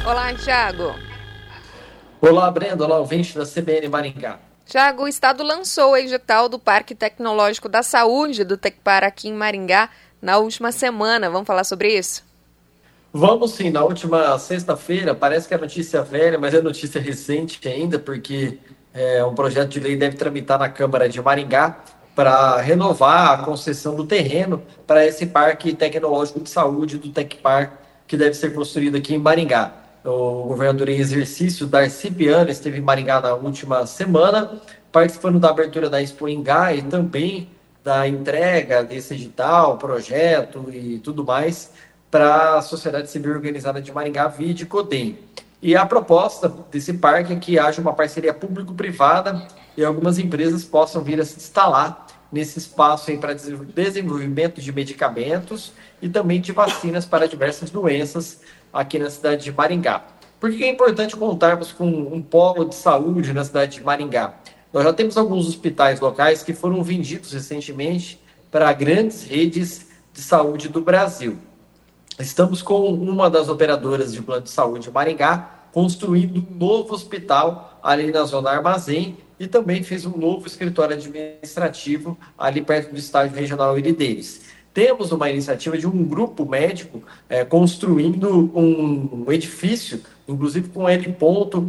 Olá, Thiago. Olá, Brenda. Olá, ouvinte da CBN Maringá. Thiago, o Estado lançou o edital do Parque Tecnológico da Saúde do Tecpar aqui em Maringá na última semana. Vamos falar sobre isso? Vamos sim, na última sexta-feira, parece que é notícia velha, mas é notícia recente ainda, porque um projeto de lei deve tramitar na Câmara de Maringá para renovar a concessão do terreno para esse Parque Tecnológico de Saúde do Tecpar, que deve ser construído aqui em Maringá. O governador em exercício, Darcy Piana, esteve em Maringá na última semana, participando da abertura da Expo Ingá e também da entrega desse edital, projeto e tudo mais para a Sociedade Civil Organizada de Maringá, via de CODEM. E a proposta desse parque é que haja uma parceria público-privada e algumas empresas possam vir a se instalar nesse espaço para desenvolvimento de medicamentos e também de vacinas para diversas doenças aqui na cidade de Maringá. Por que é importante contarmos com um polo de saúde na cidade de Maringá? Nós já temos alguns hospitais locais que foram vendidos recentemente para grandes redes de saúde do Brasil. Estamos com uma das operadoras de plano de saúde de Maringá construindo um novo hospital ali na Zona Armazém e também fez um novo escritório administrativo ali perto do estádio regional Irideiros. Temos uma iniciativa de um grupo médico construindo um edifício, inclusive com L ponto,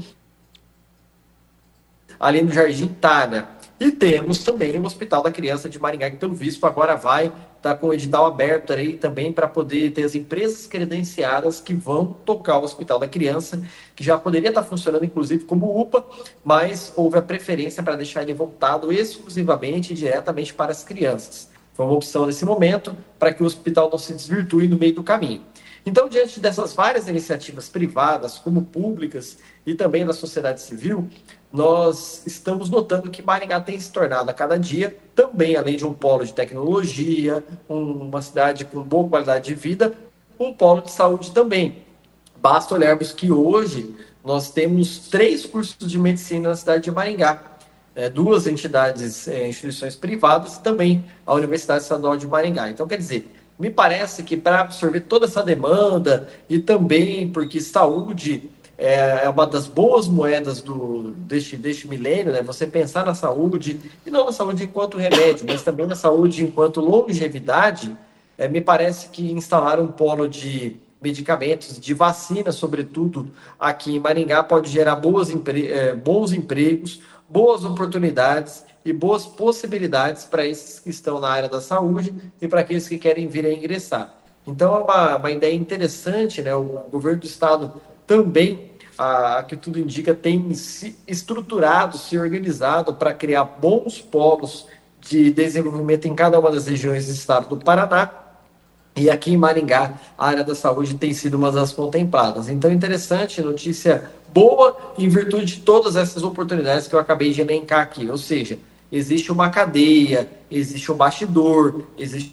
ali no Jardim Tana. E temos também o Hospital da Criança de Maringá, que pelo visto agora vai estar com o edital aberto aí também para poder ter as empresas credenciadas que vão tocar o Hospital da Criança, que já poderia estar funcionando inclusive como UPA, mas houve a preferência para deixar ele voltado exclusivamente e diretamente para as crianças. Foi uma opção nesse momento para que o hospital não se desvirtue no meio do caminho. Então, diante dessas várias iniciativas privadas, como públicas e também da sociedade civil, nós estamos notando que Maringá tem se tornado a cada dia, também além de um polo de tecnologia, uma cidade com boa qualidade de vida, um polo de saúde também. Basta olharmos que hoje nós temos 3 cursos de medicina na cidade de Maringá, 2 entidades, instituições privadas e também a Universidade Estadual de Maringá. Então, quer dizer, me parece que para absorver toda essa demanda e também porque saúde é uma das boas moedas deste milênio, né? Você pensar na saúde, e não na saúde enquanto remédio, mas também na saúde enquanto longevidade, me parece que instalar um polo de medicamentos, de vacina, sobretudo aqui em Maringá, pode gerar bons empregos, boas oportunidades e boas possibilidades para esses que estão na área da saúde e para aqueles que querem vir a ingressar. Então, é uma ideia interessante, né? O governo do estado também, que tudo indica, tem se estruturado, se organizado para criar bons polos de desenvolvimento em cada uma das regiões do estado do Paraná. E aqui em Maringá, a área da saúde tem sido uma das contempladas. Então, interessante, notícia boa em virtude de todas essas oportunidades que eu acabei de elencar aqui. Ou seja, existe uma cadeia, existe um bastidor, existe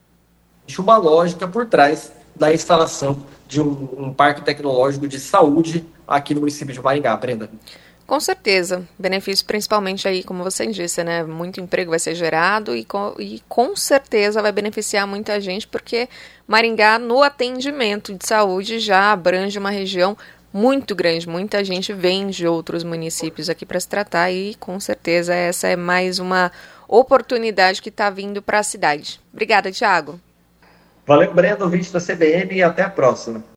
uma lógica por trás da instalação de um parque tecnológico de saúde aqui no município de Maringá, Brenda. Com certeza, benefício principalmente aí, como você disse, né? Muito emprego vai ser gerado e com certeza vai beneficiar muita gente, porque Maringá, no atendimento de saúde, já abrange uma região muito grande. Muita gente vem de outros municípios aqui para se tratar e com certeza essa é mais uma oportunidade que está vindo para a cidade. Obrigada, Thiago. Valeu, Brenda, ouvinte da CBN, e até a próxima.